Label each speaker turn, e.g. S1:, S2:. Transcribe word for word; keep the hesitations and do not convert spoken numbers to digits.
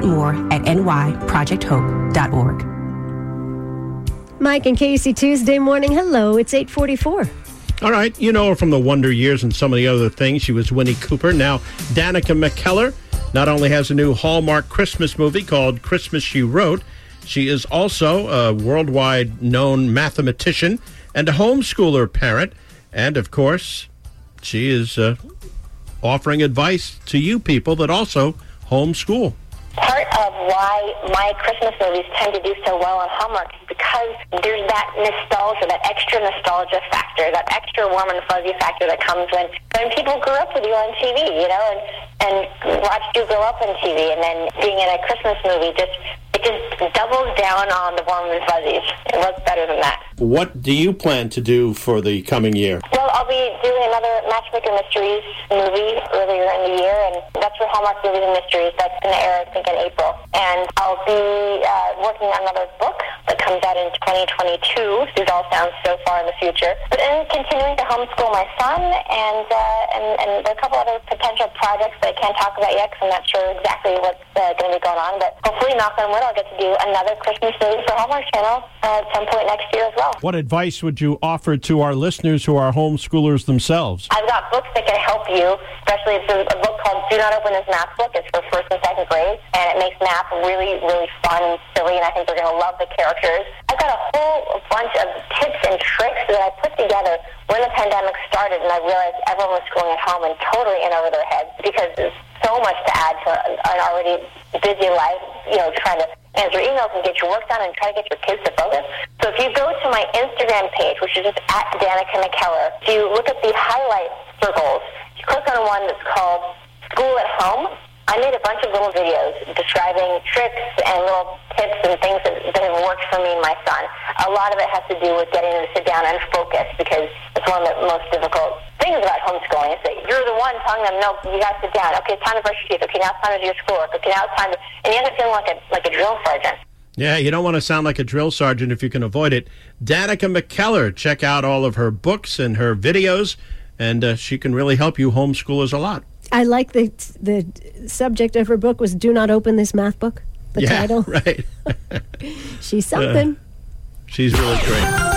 S1: More at n y project hope dot org.
S2: Mike and Casey, Tuesday morning. Hello, it's eight forty-four.
S3: All right, you know her from the Wonder Years and some of the other things. She was Winnie Cooper. Now, Danica McKellar not only has a new Hallmark Christmas movie called Christmas She Wrote, she is also a worldwide known mathematician and a homeschooler parent. And, of course, she is uh, offering advice to you people that also homeschool.
S4: Part of why my Christmas movies tend to do so well on Hallmark is because there's that nostalgia, that extra nostalgia factor, that extra warm and fuzzy factor that comes when, when people grew up with you on T V, you know, and, and watched you grow up on T V, and then being in a Christmas movie just it just doubles down on the warm and fuzzies. What's better than that?
S3: What do you plan to do for the coming year?
S4: Well, I'll be doing another Matchmaker Mysteries movie earlier in the year, and that's for Hallmark Movies and Mysteries. That's going to air, I think, in April. And I'll be uh, working on another book that comes out in twenty twenty-two. This all sounds so far in the future. But then continuing to homeschool my son, and, uh, and, and there are a couple other potential projects that I can't talk about yet because I'm not sure exactly what's uh, going to be going on. But hopefully, knock on wood, I'll get to do another Christmas movie for Hallmark Channel uh, at some point next year as well.
S3: What advice would you offer to our listeners who are homeschoolers themselves?
S4: I've got books that can help you, especially it's a, a book called Do Not Open This Math Book. It's for first and second grade, and it makes math really, really fun and silly, and I think they're going to love the characters. I've got a whole bunch of tips and tricks that I put together when the pandemic started, and I realized everyone was schooling at home and totally in over their heads because there's so much to add to an already busy life, you know, trying to answer emails and get your work done and try to get your kids to focus. So if you go to my Instagram page, which is just at Danica McKellar, if you look at the highlight circles, you click on one that's called School at Home. I made a bunch of little videos describing tricks and little tips and things that, that have worked for me and my son. A lot of it has to do with getting them to sit down and focus because it's one of the most difficult things about homeschooling is that you're the one telling them, no, you got to sit down. Okay, it's time to brush your teeth. Okay, now it's time to do your schoolwork. Okay, now it's time to... And you end up feeling like a, like a drill sergeant.
S3: Yeah, you don't want to sound like a drill sergeant if you can avoid it. Danica McKellar, check out all of her books and her videos, and uh, she can really help you homeschoolers a lot.
S2: I like the the subject of her book was Do Not Open This Math Book, the
S3: yeah,
S2: title.
S3: Right.
S2: She's something.
S3: Uh, she's really great.